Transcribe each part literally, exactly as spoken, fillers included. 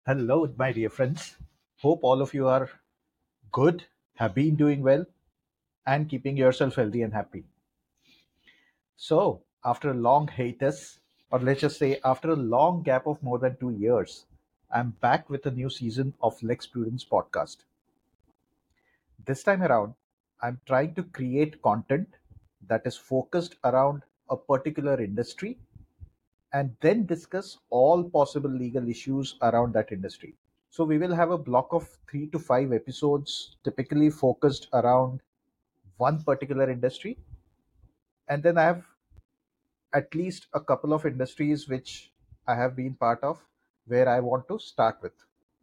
Hello, my dear friends. Hope all of you are good, have been doing well, and keeping yourself healthy and happy. So, after a long hiatus, or let's just say after a long gap of more than two years, I'm back with a new season of Lex Prudence podcast. This time around, I'm trying to create content that is focused around a particular industry and then discuss all possible legal issues around that industry. So we will have a block of three to five episodes, typically focused around one particular industry. And then I have at least a couple of industries which I have been part of where I want to start with.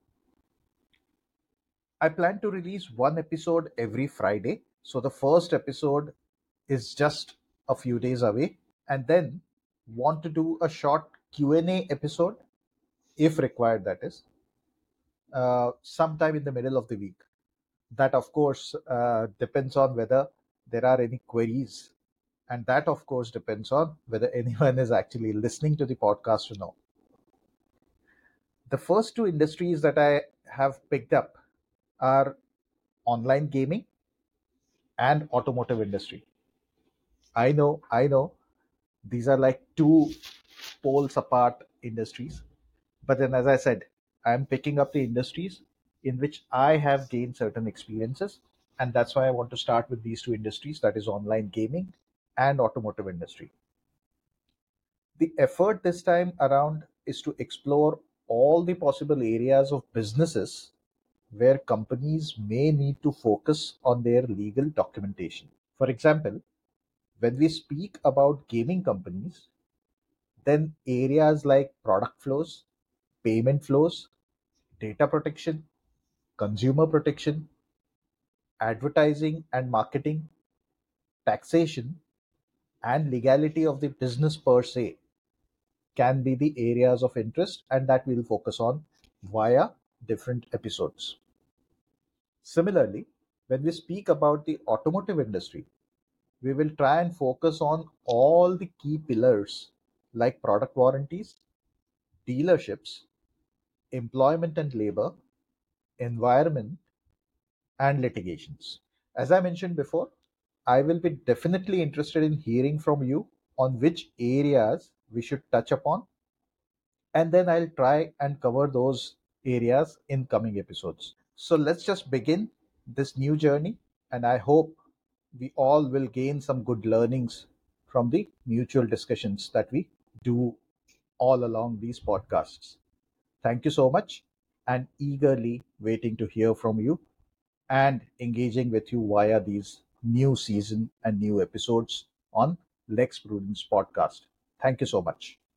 I plan to release one episode every Friday. So the first episode is just a few days away. And then want to do a short Q and A episode, if required, that is, uh, sometime in the middle of the week. That, of course, uh, depends on whether there are any queries. And that, of course, depends on whether anyone is actually listening to the podcast or not. The first two industries that I have picked up are online gaming and automotive industry. I know, I know, these are like two poles apart industries. But then, as I said, I'm picking up the industries in which I have gained certain experiences. And that's why I want to start with these two industries, that is online gaming and automotive industry. The effort this time around is to explore all the possible areas of businesses where companies may need to focus on their legal documentation. For example, when we speak about gaming companies, then areas like product flows, payment flows, data protection, consumer protection, advertising and marketing, taxation, and legality of the business per se can be the areas of interest, and that we'll focus on via different episodes. Similarly, when we speak about the automotive industry, we will try and focus on all the key pillars like product warranties, dealerships, employment and labor, environment, and litigations. As I mentioned before, I will be definitely interested in hearing from you on which areas we should touch upon, and then I'll try and cover those areas in coming episodes. So let's just begin this new journey, and I hope we all will gain some good learnings from the mutual discussions that we do all along these podcasts. Thank you so much, and eagerly waiting to hear from you and engaging with you via these new season and new episodes on Lex Prudence podcast. Thank you so much.